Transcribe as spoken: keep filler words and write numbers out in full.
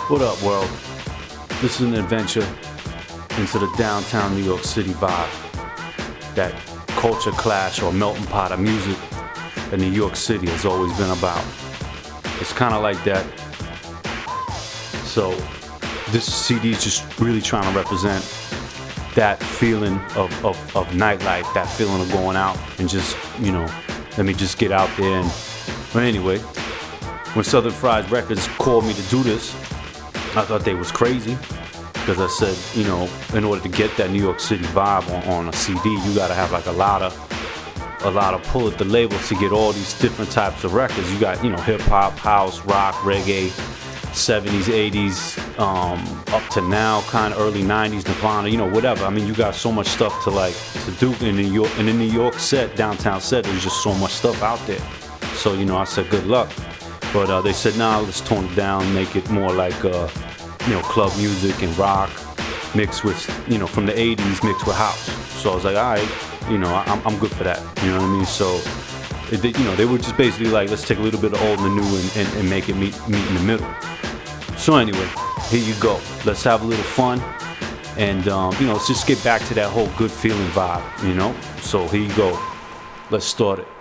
What up, world? This is an adventure into the downtown New York City vibe. That culture clash or melting pot of music that New York City has always been about. It's kind of like that. So this C D is just really trying to represent that feeling of, of, of nightlife, that feeling of going out and just, you know, let me just get out there. And but anyway, when Southern Fried Records called me to do this, I thought they was crazy, because I said, you know, in order to get that New York City vibe on, on a C D, you gotta have like a lot of, a lot of pull at the labels to get all these different types of records. You got, you know, hip hop, house, rock, reggae, seventies, eighties, um, up to now, kind of early nineties, Nirvana, you know, whatever. I mean, you got so much stuff to like to do in New York. In the New York set, downtown set, there's just so much stuff out there. So, you know, I said, good luck. But uh, they said, nah, let's tone it down, make it more like, uh, you know, club music and rock mixed with, you know, from the eighties mixed with house. So I was like, all right, you know, I'm, I'm good for that. You know what I mean? So, it, you know, they were just basically like, let's take a little bit of old and new and, and, and make it meet, meet in the middle. So anyway, here you go. Let's have a little fun. And, um, you know, let's just get back to that whole good feeling vibe, you know? So here you go. Let's start it.